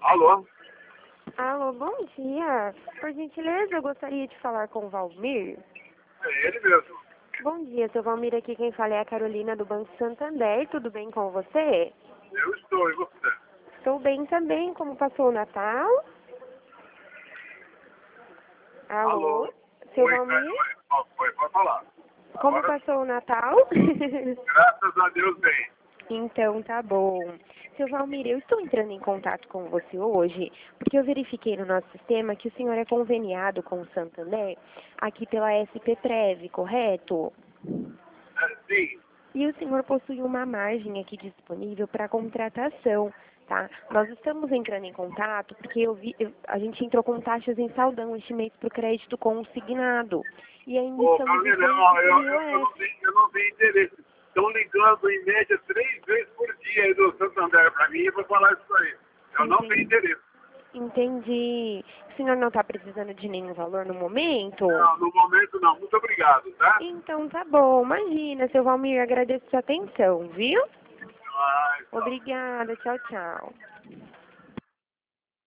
Alô? Alô, bom dia. Por gentileza, eu gostaria de falar com o Valmir. É ele mesmo. Bom dia, seu Valmir, aqui quem fala é a Carolina do Banco Santander. Tudo bem com você? Eu estou, e você? Estou bem também. Como passou o Natal? Alô? Seu Oi, Valmir? Oi, pode falar. Como Agora, passou o Natal? graças a Deus, bem. Então, tá bom. Seu Valmir, eu estou entrando em contato com você hoje porque eu verifiquei no nosso sistema que o senhor é conveniado com o Santander aqui pela SP Prev, correto? Sim. E o senhor possui uma margem aqui disponível para contratação, tá? Nós estamos entrando em contato porque a gente entrou com taxas em saldão este mês para o crédito consignado. E ainda Ô, estamos Carolina, usando não, o IOF. eu não tenho interesse. Estão ligando em média 3 vezes por dia aí do Santander para mim e vou falar isso aí. Eu não tenho interesse. Entendi. O senhor não está precisando de nenhum valor no momento? Não, no momento não. Muito obrigado, tá? Então tá bom. Imagina, seu Valmir, agradeço sua atenção, viu? Mas, Obrigada. Tchau, tchau.